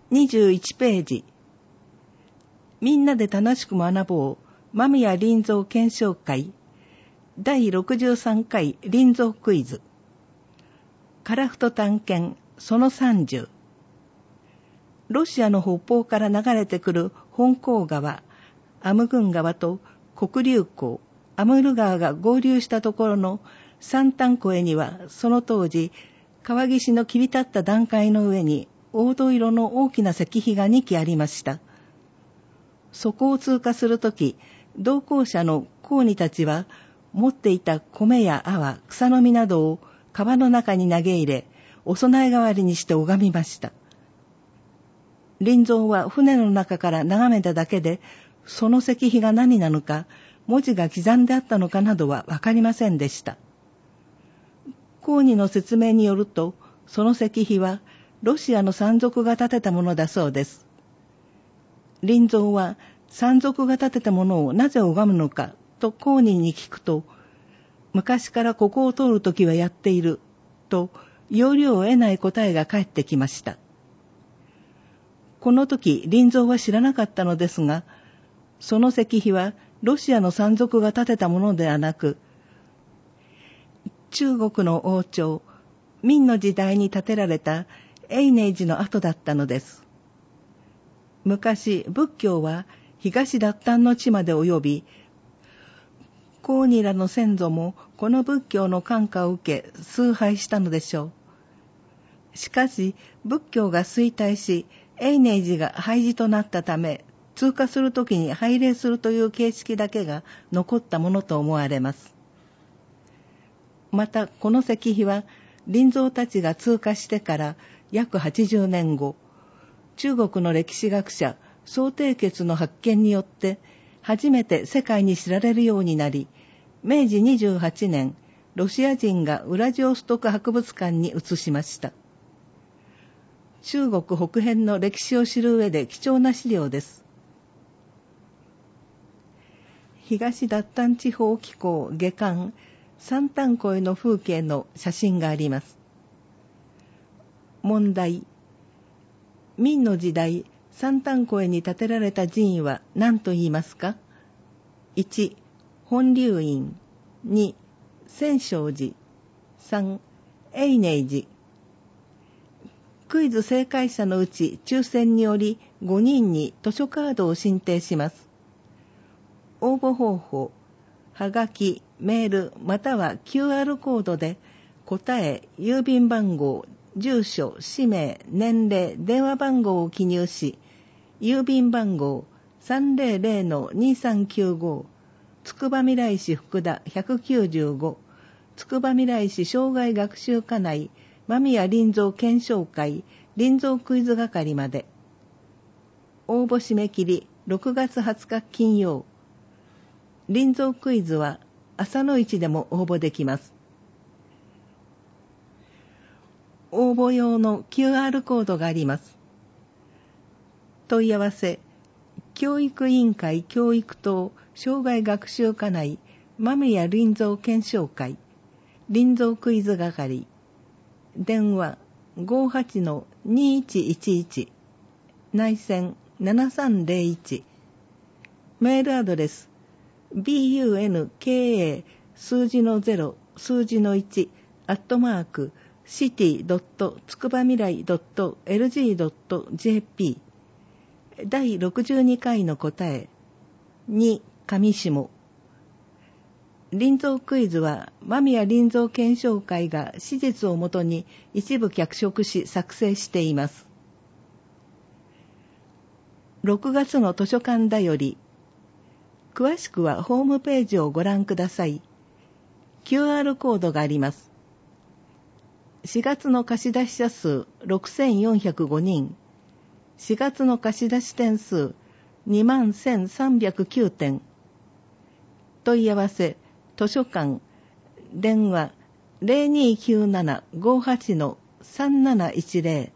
21ページ。みんなで楽しく学ぼう間宮林蔵検証会第63回林蔵クイズ。樺太探検その30。ロシアの北方から流れてくる本江川、アムグン川と黒竜江、アムール川が合流したところの三丹湖へには、その当時、川岸の切り立った段階の上に黄土色の大きな石碑が2基ありました。そこを通過するとき、同行者の工人たちは、持っていた米や粟、草の実などを川の中に投げ入れ、お供え代わりにして拝みました。林蔵は船の中から眺めただけで、その石碑が何なのか、文字が刻んであったのかなどはわかりませんでした。工人の説明によると、その石碑はロシアの山賊が建てたものだそうです。林蔵は山賊が建てたものをなぜ拝むのかと工人に聞くと、昔からここを通るときはやっていると要領を得ない答えが返ってきました。この時林蔵は知らなかったのですが、その石碑はロシアの山賊が建てたものではなく、中国の王朝明の時代に建てられた永寧寺の跡だったのです。昔仏教は東脱炭の地まで及び、高二らの先祖もこの仏教の感化を受け崇拝したのでしょう。しかし仏教が衰退し、永寧寺が廃寺となったため、通過するときに拝礼するという形式だけが残ったものと思われます。またこの石碑は林蔵たちが通過してから約80年後、中国の歴史学者宋貞傑の発見によって初めて世界に知られるようになり、明治28年、ロシア人がウラジオストク博物館に移しました。中国北辺の歴史を知る上で貴重な資料です。東脱炭地方機構下巻三丹湖への風景の写真があります。問題。明の時代、三丹湖へに建てられた寺院は何と言いますか？ 1. 本龍院。2. 千勝寺。3. 永寧寺。クイズ正解者のうち抽選により5人に図書カードを進呈します。応募方法、はがき、メールまたは QR コードで答え、郵便番号、住所、氏名、年齢、電話番号を記入し、郵便番号 300-2395 つくばみらい市福田195つくばみらい市障害学習課内間宮林蔵検証会林蔵クイズ係まで。応募締め切り6月20日金曜。林蔵クイズは朝の1でも応募できます。応募用の QR コードがあります。問い合わせ、教育委員会教育等障害学習課内間宮林蔵検証会林蔵クイズ係。電話 58-2111 内線7301。メールアドレス bunka 数字の0数字の1@city. つくばみらい .lg.jp。 第62回の答え2上下。林蔵クイズは間宮林蔵検証会が史実をもとに一部脚色し作成しています。6月の図書館だより。詳しくはホームページをご覧ください。QR コードがあります。4月の貸出者数6405人。4月の貸出点数21,309点。問い合わせ、図書館、電話0297-58-3710。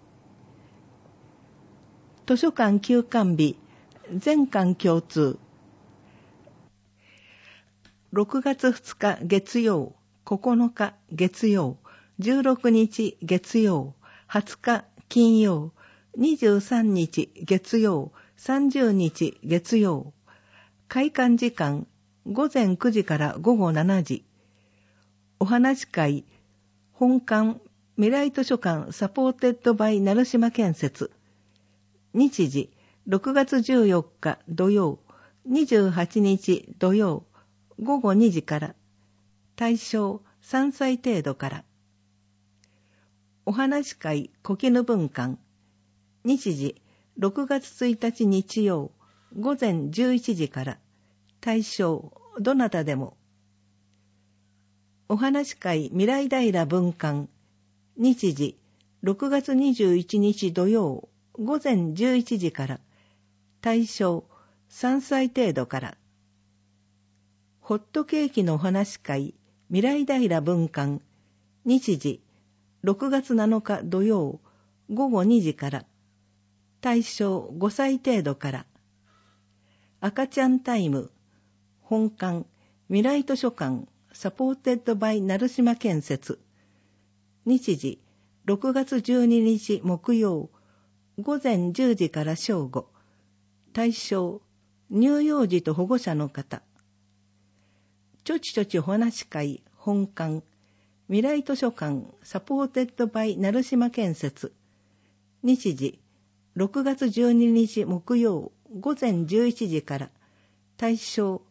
図書館休館日、全館共通。6月2日月曜、9日月曜、16日月曜、20日金曜、 23日月曜、30日月曜。開館時間午前9時から午後7時。お話会、本館未来図書館サポーテッドバイ成島建設。日時、6月14日土曜、28日土曜、午後2時から。対象3歳程度から。お話会小絹文館。日時、6月1日日曜、午前11時から。対象どなたでも。お話会未来平文館。日時、6月21日土曜、午前11時から。対象3歳程度から。ホットケーキのお話会未来平文館。日時、6月7日土曜、午後2時から。対象5歳程度から。赤ちゃんタイム。本館未来図書館サポーテッドバイ成島建設。日時、6月12日木曜、午前10時から正午。対象乳幼児と保護者の方。ちょちちょちお話会本館未来図書館サポーテッドバイ成島建設。日時、6月12日木曜午前11時から。対象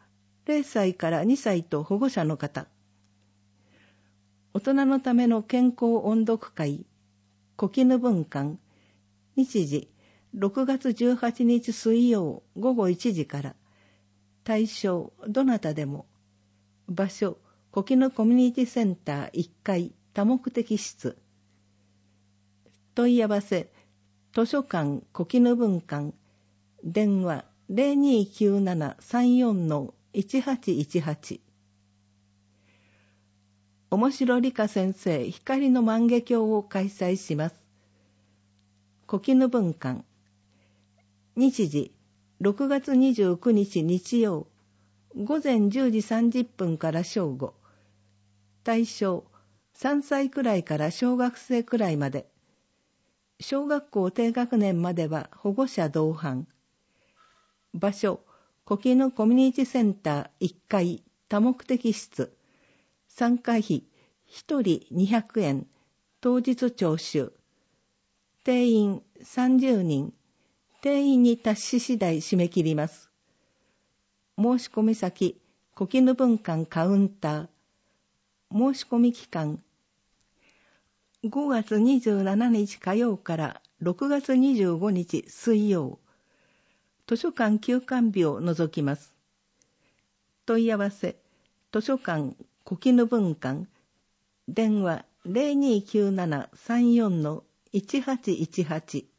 0歳から2歳と保護者の方。大人のための健康音読会小絹文館。日時、6月18日水曜午後1時から。対象どなたでも。場所小絹コミュニティセンター1階多目的室。問い合わせ図書館小絹文館。電話029734-1818。面白理科先生光の万華鏡を開催します。小絹文館。日時、6月29日日曜、午前10時30分から正午。対象、3歳くらいから小学生くらいまで。小学校低学年までは保護者同伴。場所、小絹コミュニティセンター1階多目的室。参加費、1人200円、当日徴収。定員30人。定員に達し次第締め切ります。申し込み先、小絹文館カウンター。申し込み期間、5月27日火曜から6月25日水曜。図書館休館日を除きます。問い合わせ、図書館小絹文館。電話029734-1818。